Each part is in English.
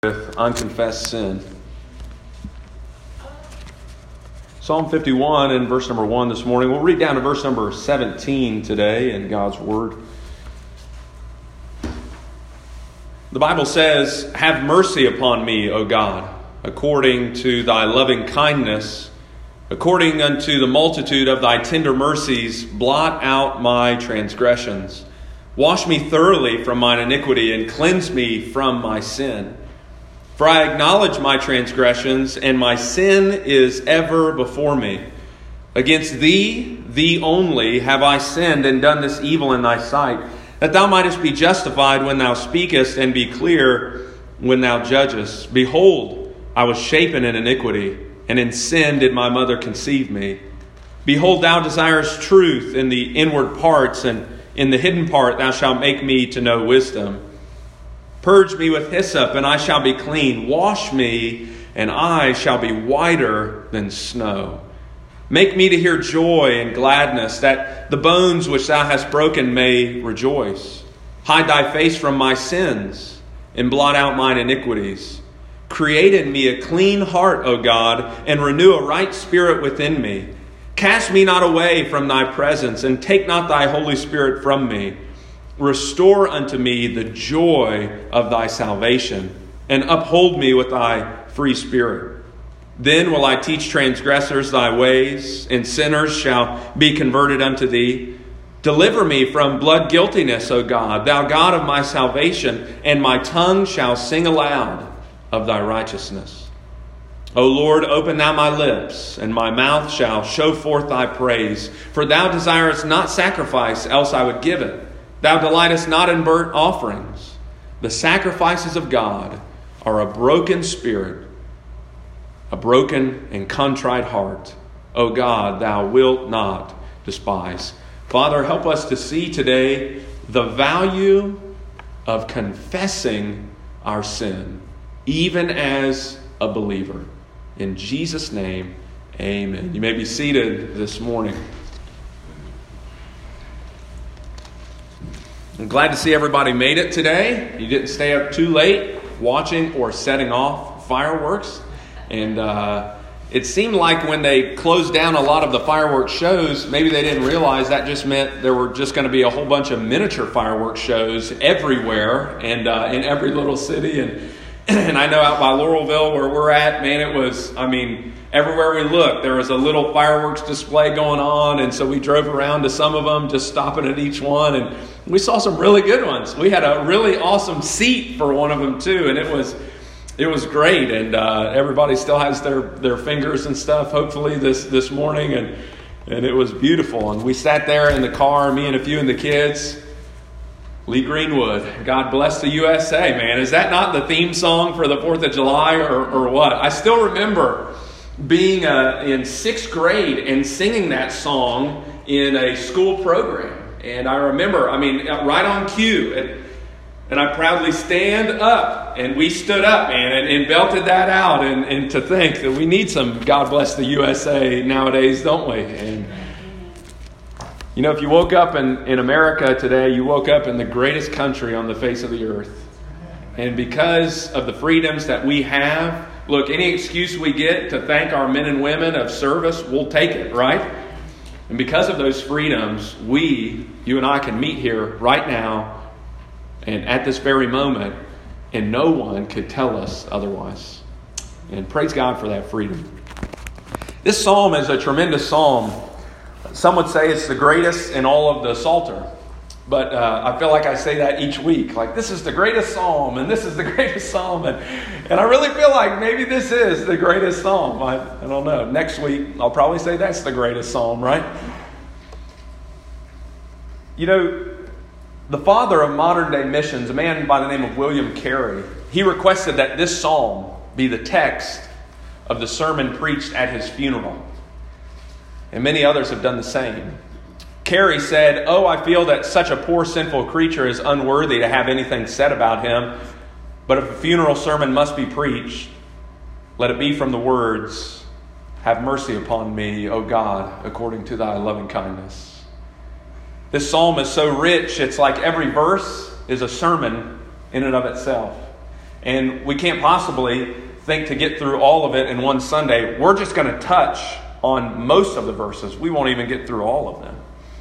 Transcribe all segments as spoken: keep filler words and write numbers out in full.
With unconfessed sin. Psalm fifty-one and verse number one this morning. We'll read down to verse number seventeen today in God's Word. The Bible says, "Have mercy upon me, O God, according to thy loving kindness, according unto the multitude of thy tender mercies, blot out my transgressions. Wash me thoroughly from mine iniquity and cleanse me from my sin. For I acknowledge my transgressions, and my sin is ever before me. Against thee, thee only, have I sinned and done this evil in thy sight, that thou mightest be justified when thou speakest, and be clear when thou judgest. Behold, I was shapen in iniquity, and in sin did my mother conceive me. Behold, thou desirest truth in the inward parts, and in the hidden part thou shalt make me to know wisdom. Purge me with hyssop, and I shall be clean. Wash me, and I shall be whiter than snow. Make me to hear joy and gladness, that the bones which thou hast broken may rejoice. Hide thy face from my sins, and blot out mine iniquities. Create in me a clean heart, O God, and renew a right spirit within me. Cast me not away from thy presence, and take not thy Holy Spirit from me. Restore unto me the joy of thy salvation, and uphold me with thy free spirit. Then will I teach transgressors thy ways, and sinners shall be converted unto thee. Deliver me from blood guiltiness, O God, thou God of my salvation, and my tongue shall sing aloud of thy righteousness. O Lord, open thou my lips, and my mouth shall show forth thy praise. For thou desirest not sacrifice, else I would give it. Thou delightest not in burnt offerings. The sacrifices of God are a broken spirit, a broken and contrite heart. O God, thou wilt not despise." Father, help us to see today the value of confessing our sin, even as a believer. In Jesus' name, amen. You may be seated this morning. I'm glad to see everybody made it today. You didn't stay up too late watching or setting off fireworks. And uh, it seemed like when they closed down a lot of the fireworks shows, maybe they didn't realize that just meant there were just going to be a whole bunch of miniature fireworks shows everywhere and uh, in every little city. And and I know out by Laurelville where we're at, man, it was, I mean, everywhere we looked, there was a little fireworks display going on. And so we drove around to some of them, just stopping at each one. And we saw some really good ones. We had a really awesome seat for one of them too. And it was it was great. And uh, everybody still has their, their fingers and stuff, hopefully, this, this morning. And, and it was beautiful. And we sat there in the car, me and a few of the kids. Lee Greenwood, God bless the U S A, man. Is that not the theme song for the fourth of July or, or what? I still remember being uh, in sixth grade and singing that song in a school program. And I remember, I mean, right on cue. And, and I proudly stand up. And we stood up, man, and, and belted that out. And, and to think that we need some God bless the U S A nowadays, don't we? And you know, if you woke up in, in America today, you woke up in the greatest country on the face of the earth. And because of the freedoms that we have, look, any excuse we get to thank our men and women of service, we'll take it, right? And because of those freedoms, we, you and I, can meet here right now and at this very moment, and no one could tell us otherwise. And praise God for that freedom. This psalm is a tremendous psalm. Some would say it's the greatest in all of the Psalter. But uh, I feel like I say that each week. Like, this is the greatest psalm, and this is the greatest psalm. And, and I really feel like maybe this is the greatest psalm. I, I don't know. Next week, I'll probably say that's the greatest psalm, right? You know, the father of modern-day missions, a man by the name of William Carey, he requested that this psalm be the text of the sermon preached at his funeral. And many others have done the same. Carey said, "Oh, I feel that such a poor sinful creature is unworthy to have anything said about him. But if a funeral sermon must be preached, let it be from the words, 'Have mercy upon me, O God, according to thy loving kindness.'" This psalm is so rich, it's like every verse is a sermon in and of itself. And we can't possibly think to get through all of it in one Sunday. We're just going to touch on most of the verses. We won't even get through all of them.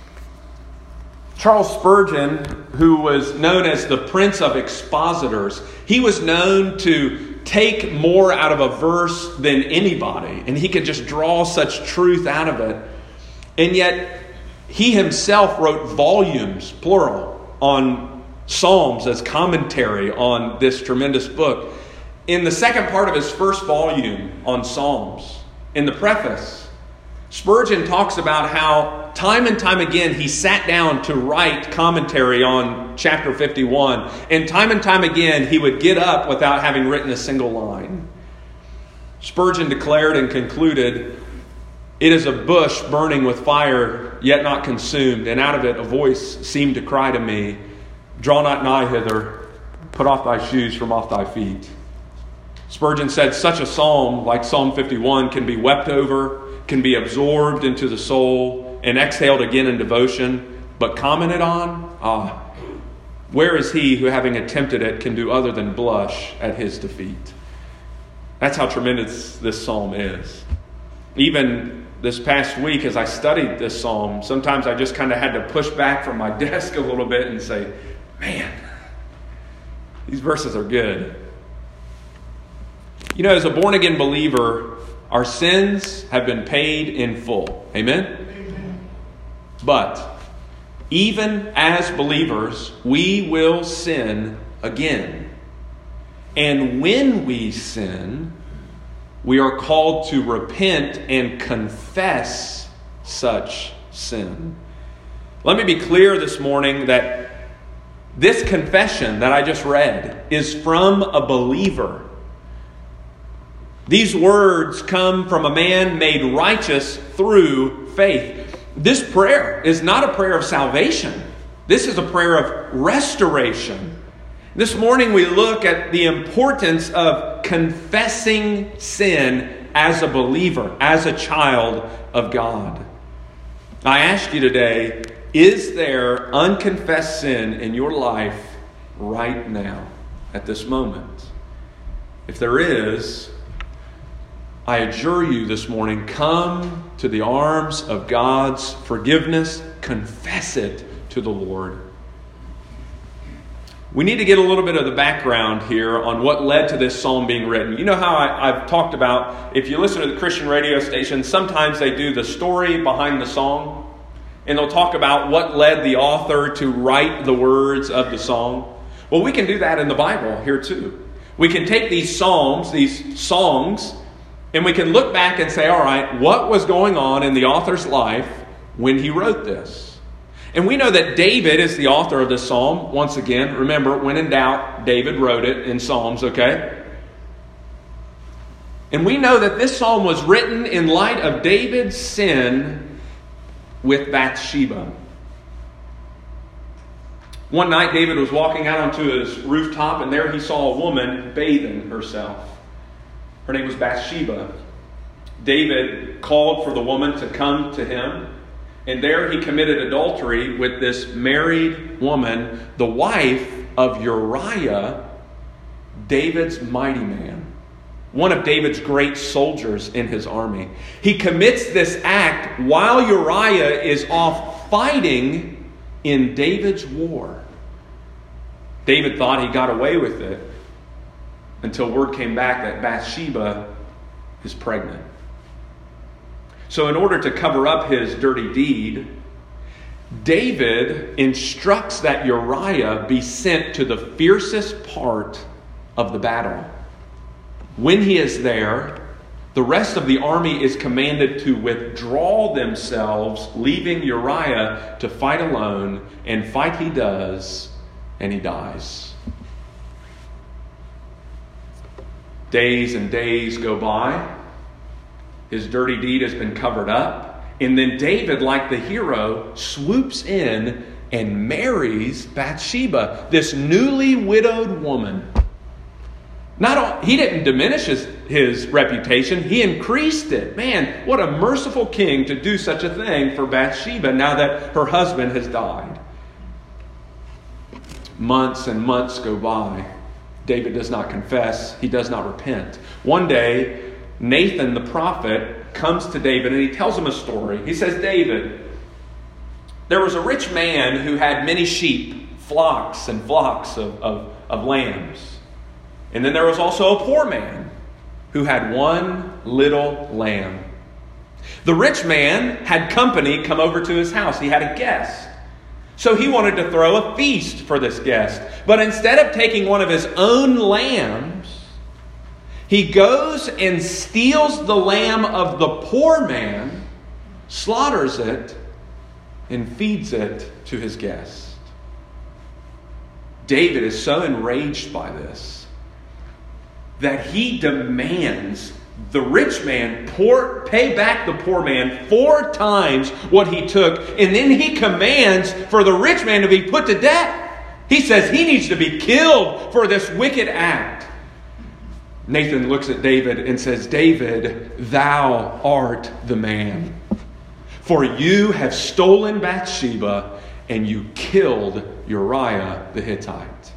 Charles Spurgeon, who was known as the Prince of Expositors, he was known to take more out of a verse than anybody. And he could just draw such truth out of it. And yet, he himself wrote volumes, plural, on Psalms as commentary on this tremendous book. In the second part of his first volume on Psalms, in the preface, Spurgeon talks about how time and time again he sat down to write commentary on chapter fifty-one. And time and time again he would get up without having written a single line. Spurgeon declared and concluded, "It is a bush burning with fire, yet not consumed. And out of it a voice seemed to cry to me, 'Draw not nigh hither, put off thy shoes from off thy feet.'" Spurgeon said such a psalm, like Psalm fifty-one, can be wept over, can be absorbed into the soul, and exhaled again in devotion, but commented on, ah, where is he who, having attempted it, can do other than blush at his defeat? That's how tremendous this psalm is. Even this past week, as I studied this psalm, sometimes I just kind of had to push back from my desk a little bit and say, man, these verses are good. You know, as a born-again believer, our sins have been paid in full. Amen? Amen? But even as believers, we will sin again. And when we sin, we are called to repent and confess such sin. Let me be clear this morning that this confession that I just read is from a believer. These words come from a man made righteous through faith. This prayer is not a prayer of salvation. This is a prayer of restoration. This morning we look at the importance of confessing sin as a believer, as a child of God. I ask you today, is there unconfessed sin in your life right now, at this moment? If there is, I adjure you this morning, come to the arms of God's forgiveness. Confess it to the Lord. We need to get a little bit of the background here on what led to this psalm being written. You know how I, I've talked about, if you listen to the Christian radio station, sometimes they do the story behind the song. And they'll talk about what led the author to write the words of the song. Well, we can do that in the Bible here too. We can take these psalms, these songs, and we can look back and say, all right, what was going on in the author's life when he wrote this? And we know that David is the author of this psalm. Once again, remember, when in doubt, David wrote it in Psalms, okay? And we know that this psalm was written in light of David's sin with Bathsheba. One night, David was walking out onto his rooftop, and there he saw a woman bathing herself. Her name was Bathsheba. David called for the woman to come to him. And there he committed adultery with this married woman, the wife of Uriah, David's mighty man. One of David's great soldiers in his army. He commits this act while Uriah is off fighting in David's war. David thought he got away with it until word came back that Bathsheba is pregnant. So in order to cover up his dirty deed, David instructs that Uriah be sent to the fiercest part of the battle. When he is there, the rest of the army is commanded to withdraw themselves, leaving Uriah to fight alone. And fight he does, and he dies. Days and days go by. His dirty deed has been covered up. And then David, like the hero, swoops in and marries Bathsheba, this newly widowed woman. Not all, he didn't diminish his, his reputation. He increased it. Man, what a merciful king to do such a thing for Bathsheba now that her husband has died. Months and months go by. David does not confess. He does not repent. One day, Nathan the prophet comes to David and he tells him a story. He says, David, there was a rich man who had many sheep, flocks and flocks of, of, of lambs. And then there was also a poor man who had one little lamb. The rich man had company come over to his house. He had a guest. So he wanted to throw a feast for this guest. But instead of taking one of his own lambs, he goes and steals the lamb of the poor man, slaughters it, and feeds it to his guest. David is so enraged by this that he demands the rich man poor, pay back the poor man four times what he took. And then he commands for the rich man to be put to death. He says he needs to be killed for this wicked act. Nathan looks at David and says, David, thou art the man. For you have stolen Bathsheba and you killed Uriah the Hittite.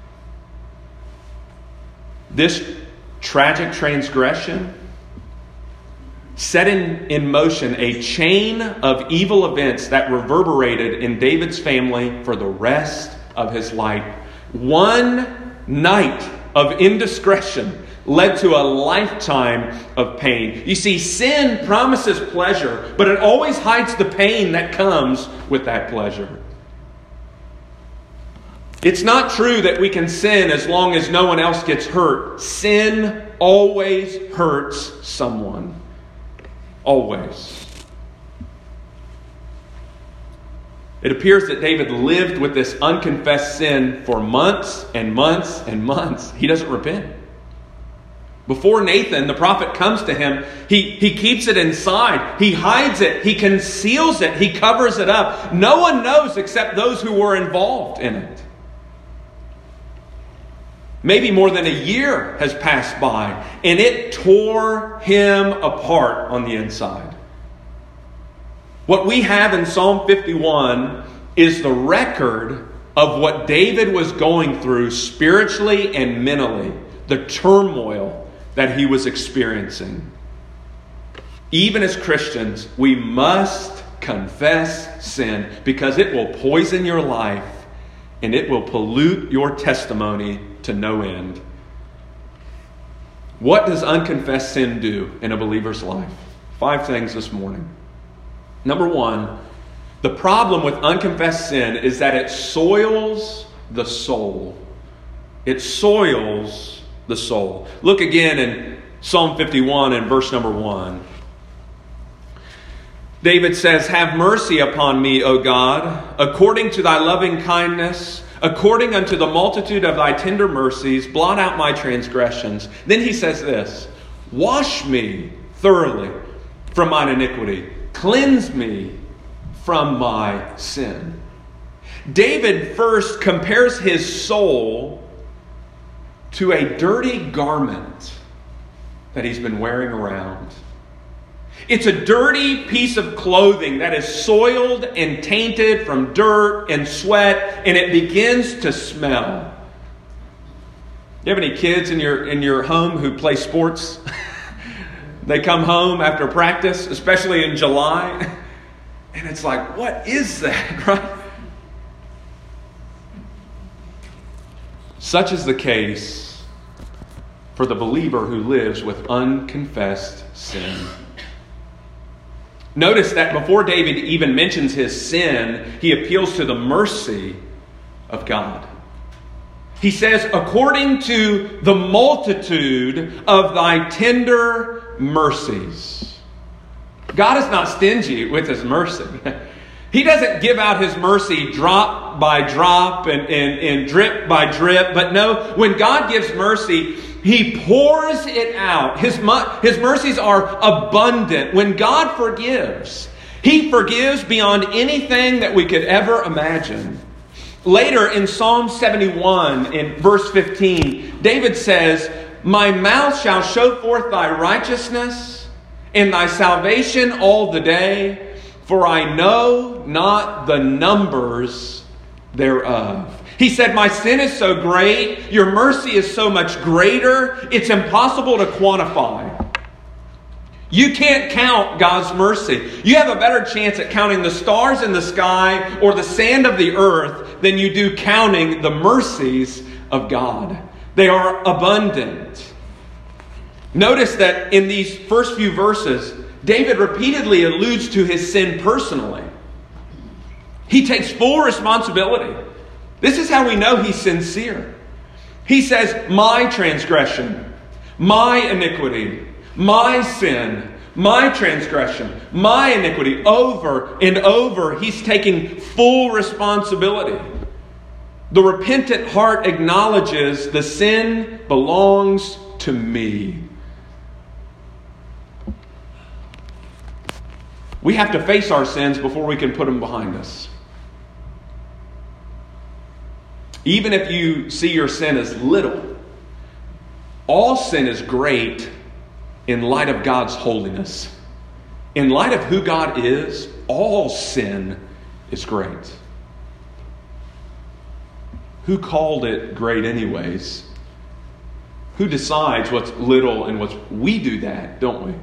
This tragic transgression set in, in motion a chain of evil events that reverberated in David's family for the rest of his life. One night of indiscretion led to a lifetime of pain. You see, sin promises pleasure, but it always hides the pain that comes with that pleasure. It's not true that we can sin as long as no one else gets hurt. Sin always hurts someone. Always. It appears that David lived with this unconfessed sin for months and months and months. He doesn't repent. Before Nathan, the prophet, comes to him, he, he keeps it inside. He hides it. He conceals it. He covers it up. No one knows except those who were involved in it. Maybe more than a year has passed by, and it tore him apart on the inside. What we have in Psalm fifty-one is the record of what David was going through spiritually and mentally, the turmoil that he was experiencing. Even as Christians, we must confess sin because it will poison your life and it will pollute your testimony to no end. What does unconfessed sin do in a believer's life? Five things this morning. Number one, the problem with unconfessed sin is that it soils the soul. It soils the soul. Look again in Psalm fifty-one and verse number one. David says, "Have mercy upon me, O God, according to thy loving kindness, according unto the multitude of thy tender mercies, blot out my transgressions." Then he says this, "Wash me thoroughly from mine iniquity. Cleanse me from my sin." David first compares his soul to a dirty garment that he's been wearing around. It's a dirty piece of clothing that is soiled and tainted from dirt and sweat, and it begins to smell. You have any kids in your in your home who play sports? They come home after practice, especially in July, and it's like, what is that, right? Such is the case for the believer who lives with unconfessed sin. Notice that before David even mentions his sin, he appeals to the mercy of God. He says, "According to the multitude of thy tender mercies." God is not stingy with his mercy. He doesn't give out his mercy drop by drop and, and, and drip by drip. But no, when God gives mercy, he pours it out. His, his mercies are abundant. When God forgives, he forgives beyond anything that we could ever imagine. Later in Psalm seventy-one, in verse fifteen, David says, "My mouth shall show forth thy righteousness and thy salvation all the day, for I know not the numbers thereof." He said, my sin is so great, your mercy is so much greater, it's impossible to quantify. You can't count God's mercy. You have a better chance at counting the stars in the sky or the sand of the earth than you do counting the mercies of God. They are abundant. Notice that in these first few verses, David repeatedly alludes to his sin personally. He takes full responsibility. This is how we know he's sincere. He says, my transgression, my iniquity, my sin, my transgression, my iniquity, over and over. He's taking full responsibility. The repentant heart acknowledges the sin belongs to me. We have to face our sins before we can put them behind us. Even if you see your sin as little, all sin is great in light of God's holiness. In light of who God is, all sin is great. Who called it great anyways? Who decides what's little and what's... We do that, don't we?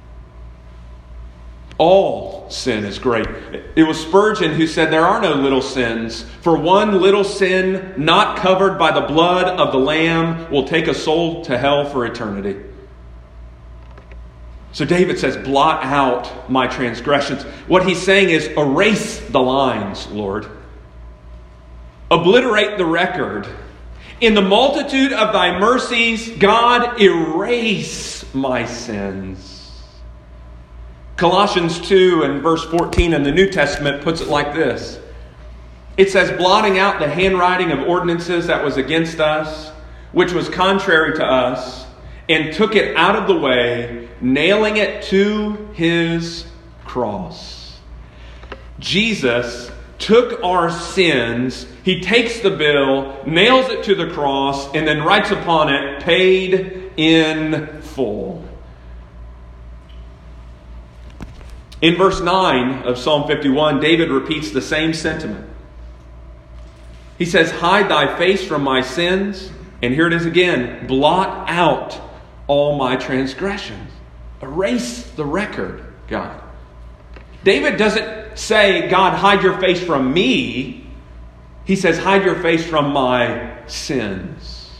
All sin is great. It was Spurgeon who said there are no little sins, for one little sin not covered by the blood of the Lamb will take a soul to hell for eternity. So David says, blot out my transgressions. What he's saying is, erase the lines, Lord. Obliterate the record. In the multitude of thy mercies, God, erase my sins. Colossians two and verse fourteen in the New Testament puts it like this. It says, blotting out the handwriting of ordinances that was against us, which was contrary to us, and took it out of the way, nailing it to his cross. Jesus took our sins, he takes the bill, nails it to the cross, and then writes upon it, paid in full. In verse nine of Psalm fifty-one, David repeats the same sentiment. He says, hide thy face from my sins. And here it is again, blot out all my transgressions. Erase the record, God. David doesn't say, God, hide your face from me. He says, hide your face from my sins.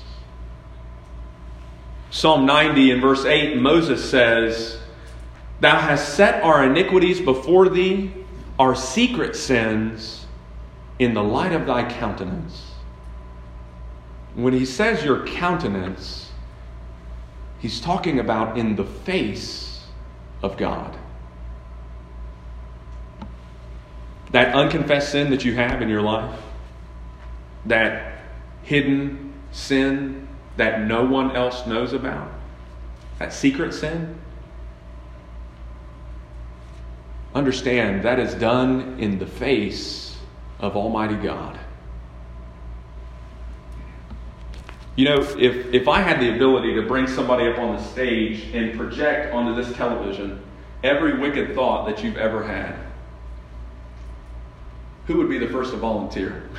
Psalm ninety and verse eight, Moses says, thou hast set our iniquities before thee, our secret sins, in the light of thy countenance. When he says your countenance, he's talking about in the face of God. That unconfessed sin that you have in your life, that hidden sin that no one else knows about, that secret sin, understand that is done in the face of Almighty God. You know, if, if I had the ability to bring somebody up on the stage and project onto this television every wicked thought that you've ever had, who would be the first to volunteer?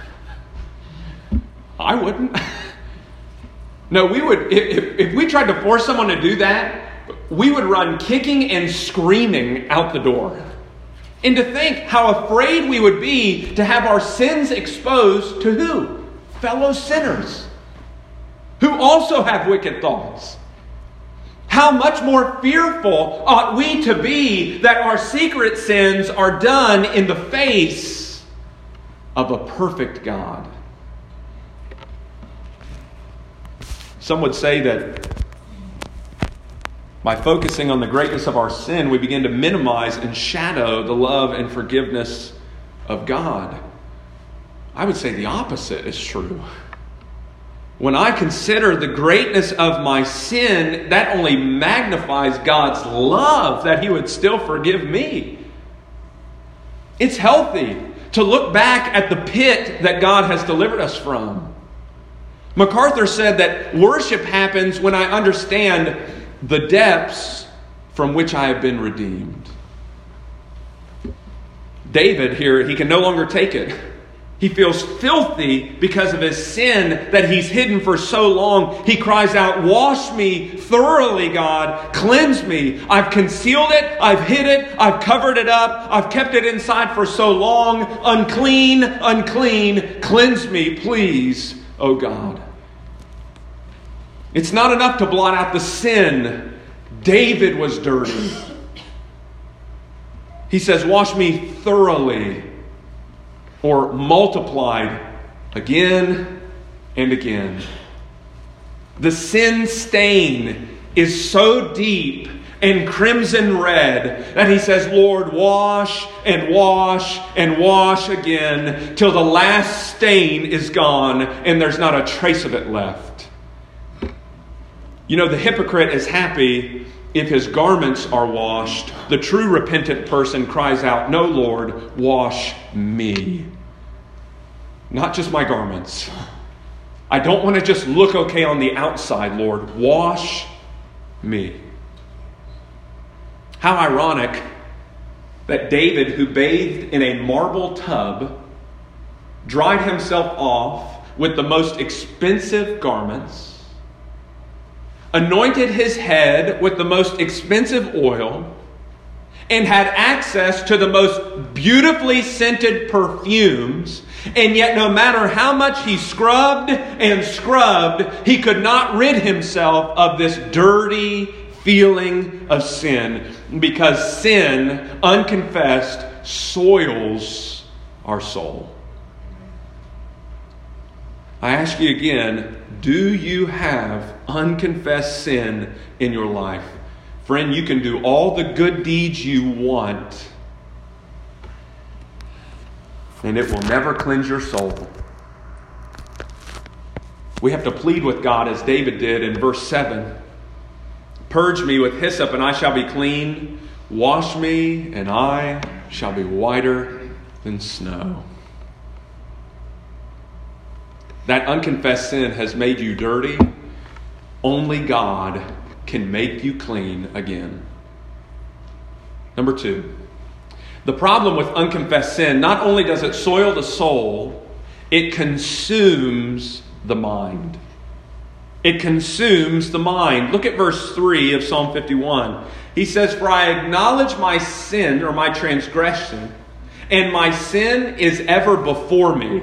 I wouldn't. No, we would, if, if we tried to force someone to do that, we would run kicking and screaming out the door. And to think how afraid we would be to have our sins exposed to who? Fellow sinners who also have wicked thoughts. How much more fearful ought we to be that our secret sins are done in the face of a perfect God. Some would say that by focusing on the greatness of our sin, we begin to minimize and shadow the love and forgiveness of God. I would say the opposite is true. When I consider the greatness of my sin, that only magnifies God's love that He would still forgive me. It's healthy to look back at the pit that God has delivered us from. MacArthur said that worship happens when I understand the depths from which I have been redeemed. David here, he can no longer take it. He feels filthy because of his sin that he's hidden for so long. He cries out, wash me thoroughly, God. Cleanse me. I've concealed it. I've hid it. I've covered it up. I've kept it inside for so long. Unclean, unclean. Cleanse me, please, oh God. It's not enough to blot out the sin. David was dirty. He says, wash me thoroughly. Or multiplied again and again. The sin stain is so deep and crimson red that he says, Lord, wash and wash and wash again till the last stain is gone and there's not a trace of it left. You know, the hypocrite is happy if his garments are washed. The true repentant person cries out, no, Lord, wash me. Not just my garments. I don't want to just look okay on the outside, Lord. Wash me. How ironic that David, who bathed in a marble tub, dried himself off with the most expensive garments, anointed his head with the most expensive oil, and had access to the most beautifully scented perfumes, and yet no matter how much he scrubbed and scrubbed, he could not rid himself of this dirty feeling of sin, because sin, unconfessed, soils our soul. I ask you again, do you have unconfessed sin in your life? Friend, you can do all the good deeds you want, and it will never cleanse your soul. We have to plead with God as David did in verse seven. Purge me with hyssop and I shall be clean. Wash me and I shall be whiter than snow. That unconfessed sin has made you dirty. Only God can make you clean again. Number two, the problem with unconfessed sin, not only does it soil the soul, it consumes the mind. It consumes the mind. Look at verse three of Psalm fifty-one. He says, for I acknowledge my sin or my transgression, and my sin is ever before me.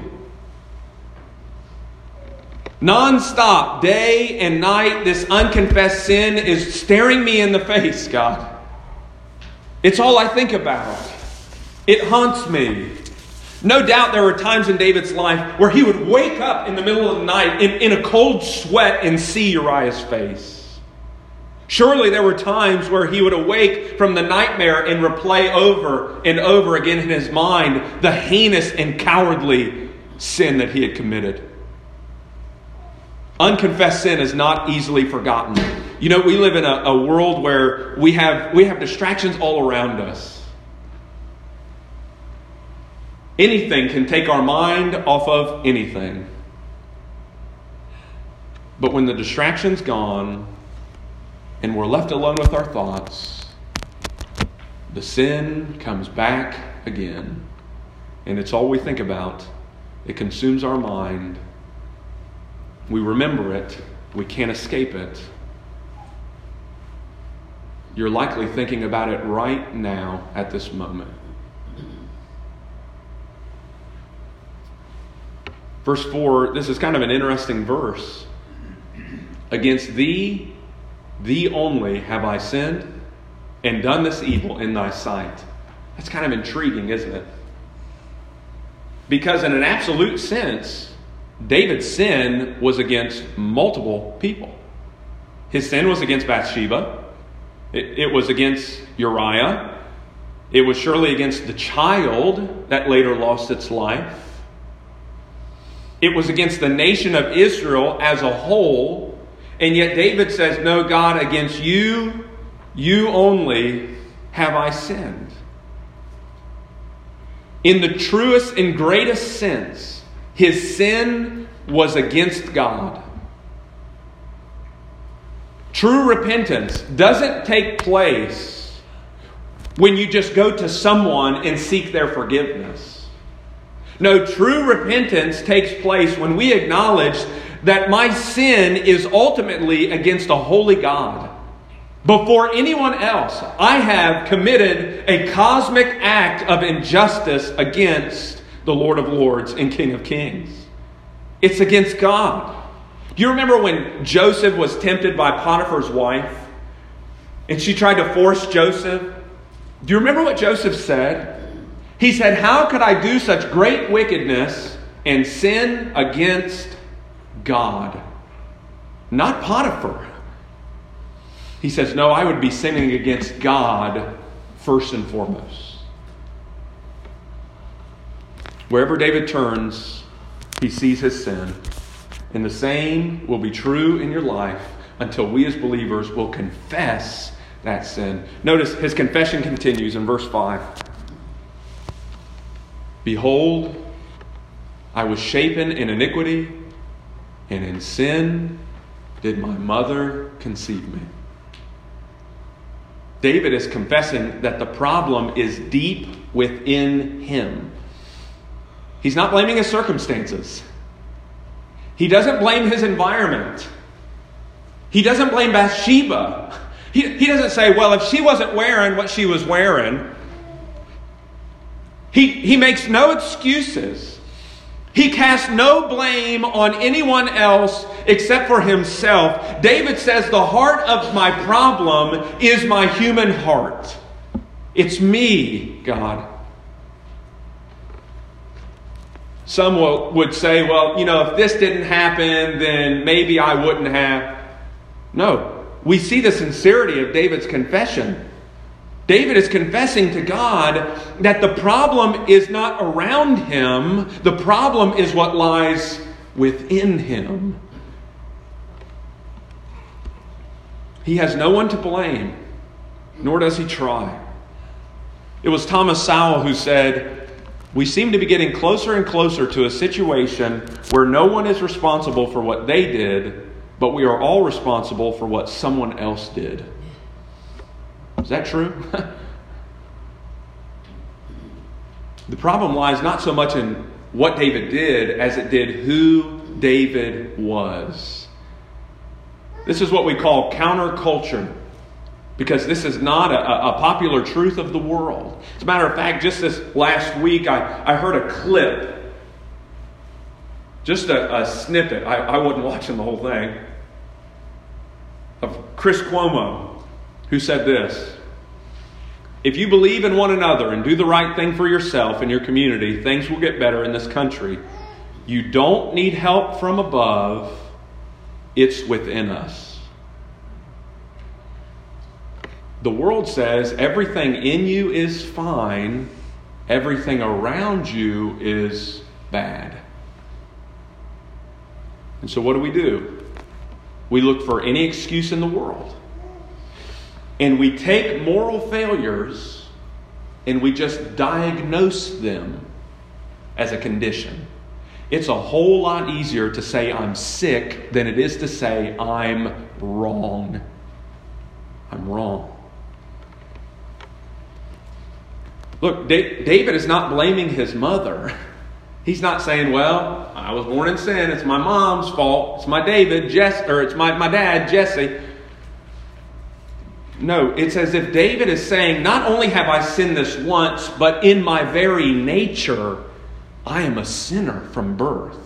Non-stop, day and night, this unconfessed sin is staring me in the face, God. It's all I think about. It haunts me. No doubt there were times in David's life where he would wake up in the middle of the night in, in a cold sweat and see Uriah's face. Surely there were times where he would awake from the nightmare and replay over and over again in his mind the heinous and cowardly sin that he had committed. Unconfessed sin is not easily forgotten. You know, we live in a, a world where we have we have distractions all around us. Anything can take our mind off of anything. But when the distraction's gone and we're left alone with our thoughts, the sin comes back again. And it's all we think about. It consumes our mind. We remember it. We can't escape it. You're likely thinking about it right now at this moment. Verse four, this is kind of an interesting verse. Against thee, thee only have I sinned and done this evil in thy sight. That's kind of intriguing, isn't it? Because in an absolute sense, David's sin was against multiple people. His sin was against Bathsheba. It, it was against Uriah. It was surely against the child that later lost its life. It was against the nation of Israel as a whole. And yet David says, no, God, against you, you only have I sinned. In the truest and greatest sense, his sin was against God. True repentance doesn't take place when you just go to someone and seek their forgiveness. No, true repentance takes place when we acknowledge that my sin is ultimately against a holy God. Before anyone else, I have committed a cosmic act of injustice against the Lord of Lords and King of Kings. It's against God. Do you remember when Joseph was tempted by Potiphar's wife and she tried to force Joseph? Do you remember what Joseph said? He said, "How could I do such great wickedness and sin against God?" Not Potiphar. He says, no, I would be sinning against God first and foremost. Wherever David turns, he sees his sin. And the same will be true in your life until we as believers will confess that sin. Notice his confession continues in verse five. "Behold, I was shapen in iniquity, and in sin did my mother conceive me." David is confessing that the problem is deep within him. He's not blaming his circumstances. He doesn't blame his environment. He doesn't blame Bathsheba. He, he doesn't say, well, if she wasn't wearing what she was wearing. He, he makes no excuses. He casts no blame on anyone else except for himself. David says the heart of my problem is my human heart. It's me, God. Some will, would say, well, you know, if this didn't happen, then maybe I wouldn't have. No, we see the sincerity of David's confession. David is confessing to God that the problem is not around him. The problem is what lies within him. He has no one to blame, nor does he try. It was Thomas Sowell who said, "We seem to be getting closer and closer to a situation where no one is responsible for what they did, but we are all responsible for what someone else did." Is that true? The problem lies not so much in what David did as it did who David was. This is what we call counterculture, because this is not a, a popular truth of the world. As a matter of fact, just this last week, I, I heard a clip, just a, a snippet, I, I wasn't watching the whole thing, of Chris Cuomo, who said this: "If you believe in one another and do the right thing for yourself and your community, things will get better in this country. You don't need help from above. It's within us." The world says everything in you is fine, everything around you is bad. And so what do we do? We look for any excuse in the world. And we take moral failures and we just diagnose them as a condition. It's a whole lot easier to say I'm sick than it is to say I'm wrong. I'm wrong. Look, David is not blaming his mother. He's not saying, well, I was born in sin. It's my mom's fault. It's my David, Jess, or it's my, my dad, Jesse. No, it's as if David is saying, not only have I sinned this once, but in my very nature, I am a sinner from birth.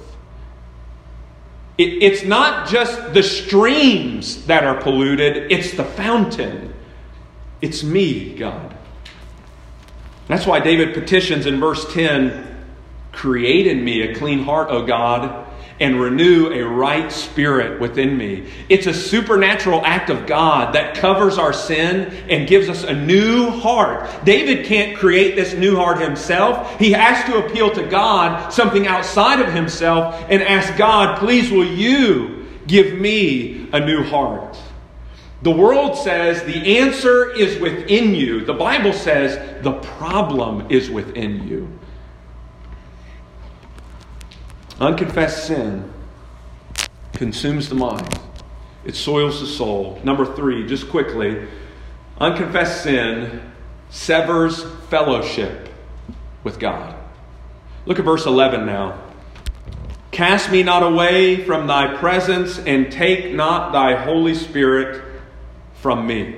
It, it's not just the streams that are polluted, it's the fountain. It's me, God. That's why David petitions in verse ten, "Create in me a clean heart, O God, and renew a right spirit within me." It's a supernatural act of God that covers our sin and gives us a new heart. David can't create this new heart himself. He has to appeal to God, something outside of himself, and ask God, please will you give me a new heart? The world says the answer is within you. The Bible says the problem is within you. Unconfessed sin consumes the mind. It soils the soul. Number three, just quickly, unconfessed sin severs fellowship with God. Look Look at verse eleven now. Cast me not away from thy presence, and take not thy Holy Spirit from me.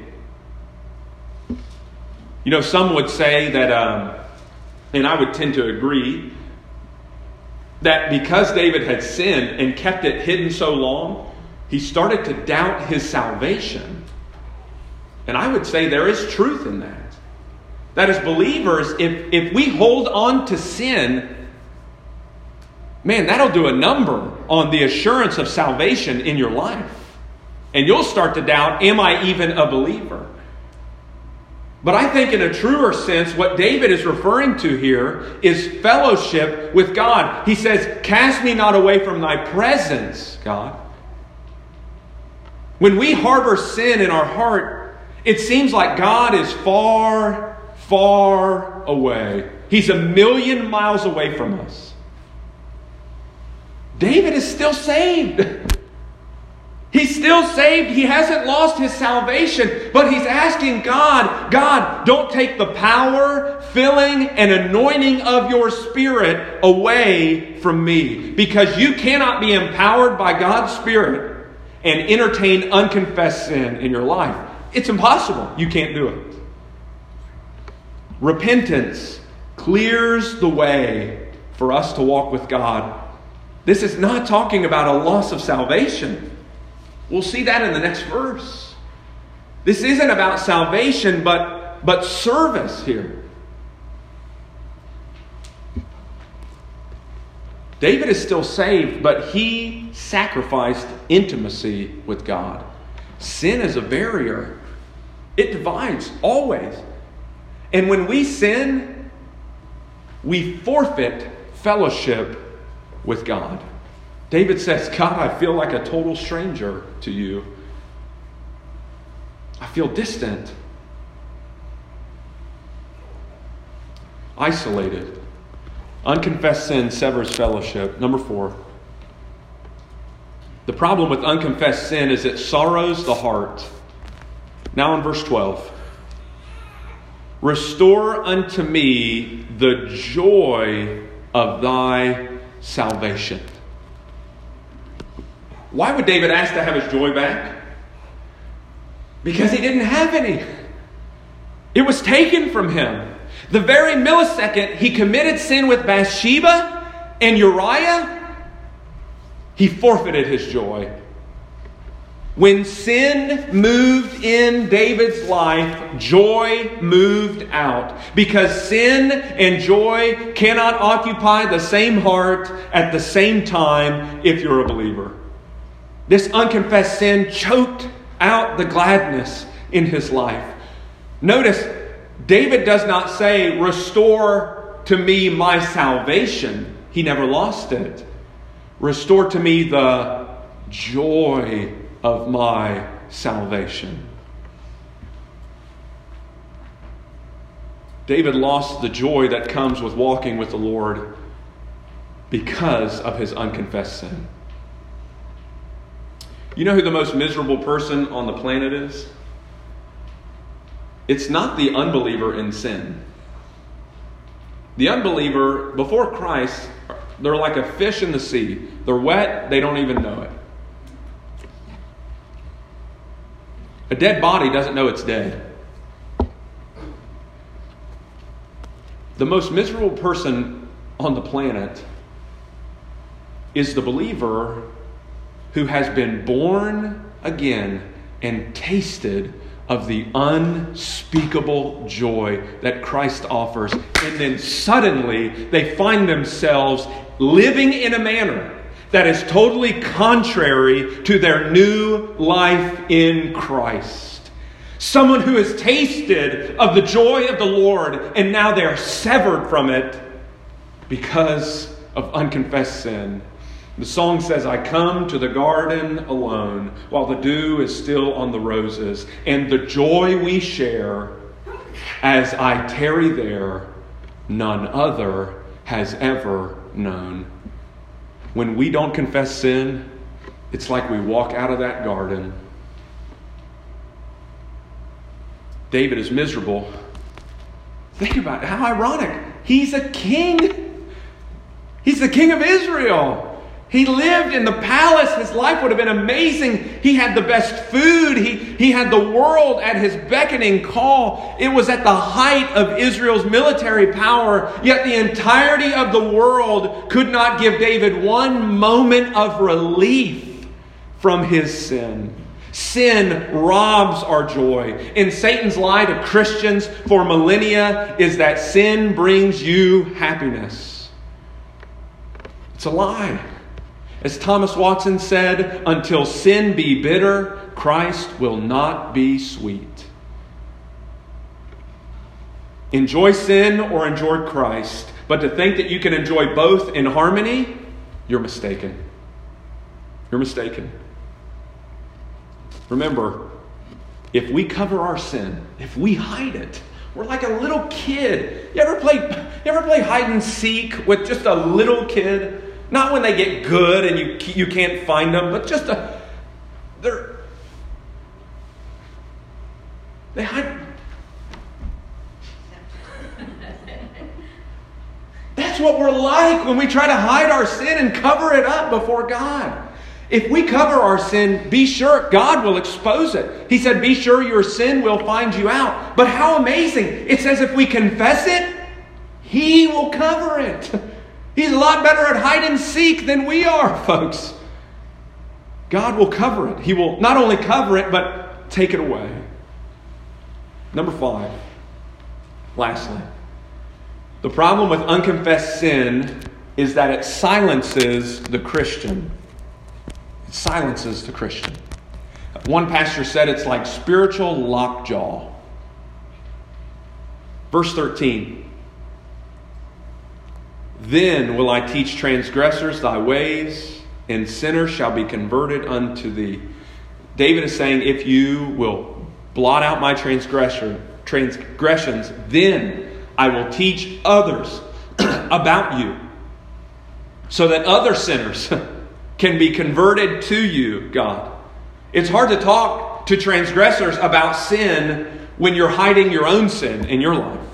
You know, some would say that, um, and I would tend to agree, that because David had sinned and kept it hidden so long, he started to doubt his salvation. And I would say there is truth in that. That as believers, if, if we hold on to sin, man, that'll do a number on the assurance of salvation in your life. And you'll start to doubt, am I even a believer? But I think in a truer sense, what David is referring to here is fellowship with God. He says, cast me not away from thy presence, God. When we harbor sin in our heart, it seems like God is far, far away. He's a million miles away from us. David is still saved. He's still saved. He hasn't lost his salvation. But he's asking God, God, don't take the power, filling, and anointing of your Spirit away from me. Because you cannot be empowered by God's Spirit and entertain unconfessed sin in your life. It's impossible. You can't do it. Repentance clears the way for us to walk with God. This is not talking about a loss of salvation. We'll see that in the next verse. This isn't about salvation, but, but service here. David is still saved, but he sacrificed intimacy with God. Sin is a barrier. It divides, always. And when we sin, we forfeit fellowship with God. David says, God, I feel like a total stranger to you. I feel distant, isolated. Unconfessed sin severs fellowship. Number four. The problem with unconfessed sin is it sorrows the heart. Now in verse twelve. Restore unto me the joy of thy salvation. Why would David ask to have his joy back? Because he didn't have any. It was taken from him. The very millisecond he committed sin with Bathsheba and Uriah, he forfeited his joy. When sin moved in David's life, joy moved out. Because sin and joy cannot occupy the same heart at the same time if you're a believer. This unconfessed sin choked out the gladness in his life. Notice, David does not say, restore to me my salvation. He never lost it. Restore to me the joy of my salvation. David lost the joy that comes with walking with the Lord because of his unconfessed sin. You know who the most miserable person on the planet is? It's not the unbeliever in sin. The unbeliever, before Christ, they're like a fish in the sea. They're wet, they don't even know it. A dead body doesn't know it's dead. The most miserable person on the planet is the believer who has been born again and tasted of the unspeakable joy that Christ offers. And then suddenly they find themselves living in a manner that is totally contrary to their new life in Christ. Someone who has tasted of the joy of the Lord and now they're severed from it because of unconfessed sin. The song says, I come to the garden alone while the dew is still on the roses, and the joy we share as I tarry there, none other has ever known. When we don't confess sin, it's like we walk out of that garden. David is miserable. Think about it. How ironic. He's a king. He's the king of Israel. He lived in the palace. His life would have been amazing. He had the best food. He, he had the world at his beckoning call. It was at the height of Israel's military power. Yet the entirety of the world could not give David one moment of relief from his sin. Sin robs our joy. And Satan's lie to Christians for millennia is that sin brings you happiness. It's a lie. As Thomas Watson said, until sin be bitter, Christ will not be sweet. Enjoy sin or enjoy Christ. But to think that you can enjoy both in harmony, you're mistaken. You're mistaken. Remember, if we cover our sin, if we hide it, we're like a little kid. You ever play, you ever play hide and seek with just a little kid? Not when they get good and you you can't find them, but just a they're they hide. That's what we're like when we try to hide our sin and cover it up before God. If we cover our sin, be sure God will expose it. He said, be sure your sin will find you out. But how amazing. It says if we confess it, He will cover it. He's a lot better at hide and seek than we are, folks. God will cover it. He will not only cover it, but take it away. Number five. Lastly, the problem with unconfessed sin is that it silences the Christian. It silences the Christian. One pastor said it's like spiritual lockjaw. Verse thirteen. Then will I teach transgressors thy ways, and sinners shall be converted unto thee. David is saying, if you will blot out my transgression, transgressions, then I will teach others about you, so that other sinners can be converted to you, God. It's hard to talk to transgressors about sin when you're hiding your own sin in your life.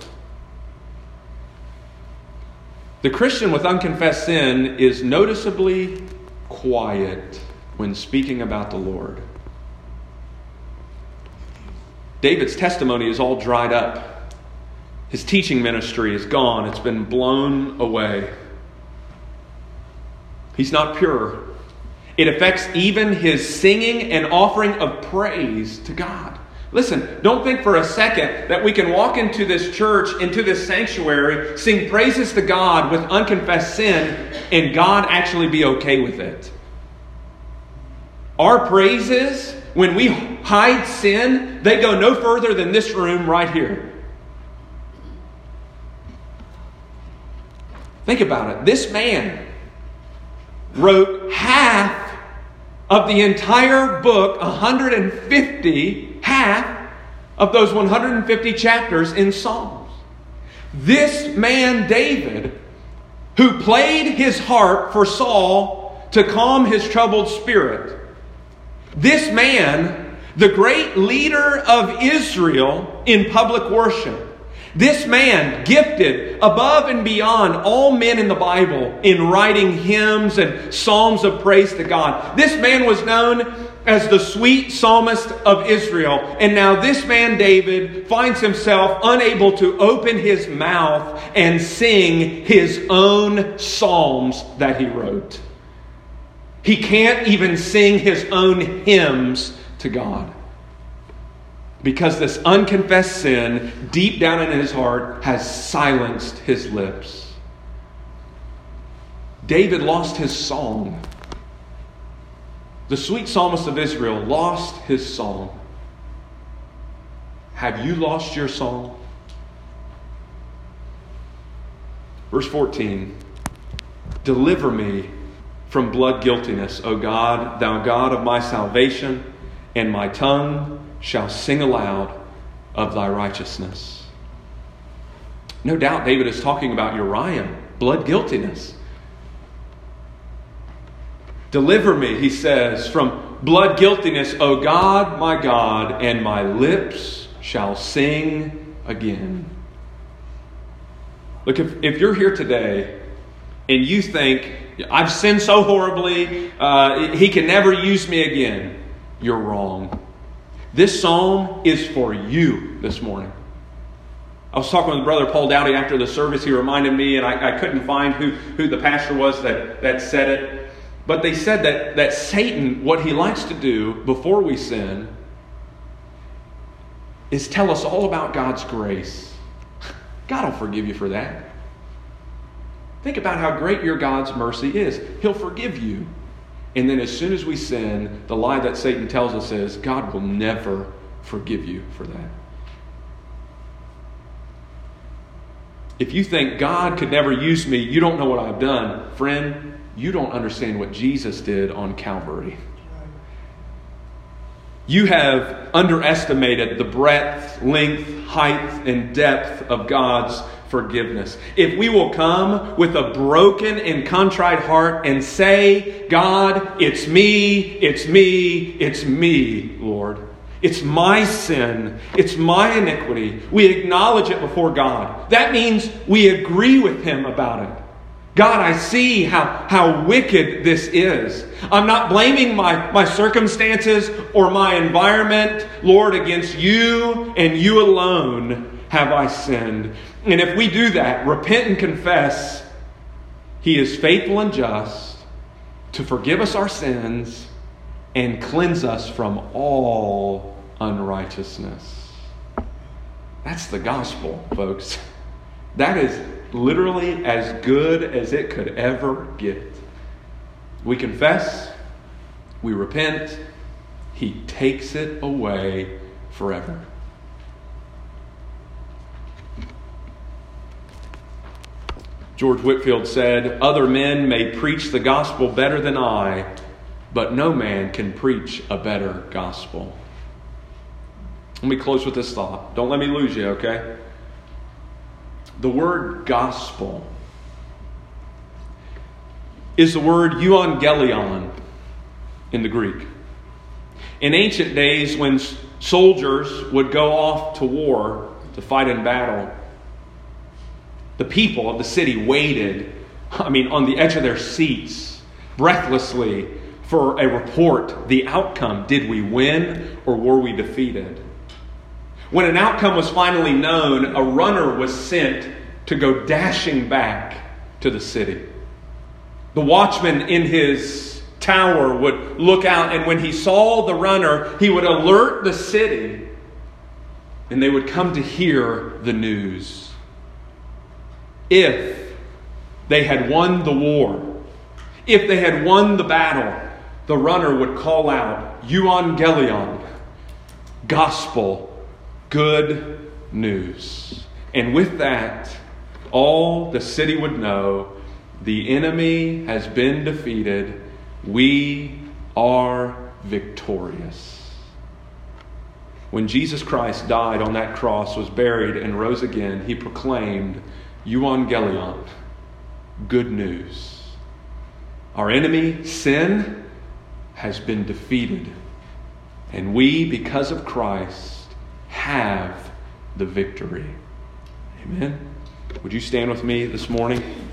The Christian with unconfessed sin is noticeably quiet when speaking about the Lord. David's testimony is all dried up. His teaching ministry is gone. It's been blown away. He's not pure. It affects even his singing and offering of praise to God. Listen, don't think for a second that we can walk into this church, into this sanctuary, sing praises to God with unconfessed sin, and God actually be okay with it. Our praises, when we hide sin, they go no further than this room right here. Think about it. This man wrote half of the entire book, one hundred fifty, half of those one hundred fifty chapters in Psalms. This man, David, who played his harp for Saul to calm his troubled spirit. This man, the great leader of Israel in public worship. This man, gifted above and beyond all men in the Bible in writing hymns and psalms of praise to God. This man was known as the sweet psalmist of Israel. And now this man, David, finds himself unable to open his mouth and sing his own psalms that he wrote. He can't even sing his own hymns to God. Because this unconfessed sin, deep down in his heart, has silenced his lips. David lost his song. The sweet psalmist of Israel lost his song. Have you lost your song? Verse fourteen. Deliver me from blood guiltiness, O God, thou God of my salvation, and my tongue shall sing aloud of thy righteousness. No doubt David is talking about Uriah, blood guiltiness. Deliver me, he says, from blood guiltiness, O God, my God, and my lips shall sing again. Look, if, if you're here today and you think, I've sinned so horribly, uh, He can never use me again, you're wrong. This psalm is for you this morning. I was talking with Brother Paul Dowdy after the service. He reminded me, and I, I couldn't find who, who the pastor was that, that said it. But they said that, that Satan, what he likes to do before we sin, is tell us all about God's grace. God will forgive you for that. Think about how great your God's mercy is. He'll forgive you. And then as soon as we sin, the lie that Satan tells us is, God will never forgive you for that. If you think God could never use me, you don't know what I've done. Friend, you don't understand what Jesus did on Calvary. You have underestimated the breadth, length, height, and depth of God's forgiveness. If we will come with a broken and contrite heart and say, God, it's me, it's me, it's me, Lord. It's my sin. It's my iniquity. We acknowledge it before God. That means we agree with Him about it. God, I see how, how wicked this is. I'm not blaming my, my circumstances or my environment. Lord, against you and you alone have I sinned. And if we do that, repent and confess, He is faithful and just to forgive us our sins and cleanse us from all unrighteousness. That's the gospel, folks. That is literally as good as it could ever get. We confess, we repent, He takes it away forever. George Whitefield said, "Other men may preach the gospel better than I, but no man can preach a better gospel." Let me close with this thought. Don't let me lose you, okay? The word gospel is the word euangelion in the Greek. In ancient days, when soldiers would go off to war to fight in battle, the people of the city waited, I mean, on the edge of their seats, breathlessly, for a report, the outcome. Did we win or were we defeated? When an outcome was finally known, a runner was sent to go dashing back to the city. The watchman in his tower would look out, and when he saw the runner, he would alert the city, and they would come to hear the news. If they had won the war, if they had won the battle, the runner would call out, euangelion, gospel, good news. And with that, all the city would know the enemy has been defeated. We are victorious. When Jesus Christ died on that cross, was buried, and rose again, He proclaimed euangelion, good news. Our enemy, sin, has been defeated. And we, because of Christ, have the victory. Amen. Would you stand with me this morning?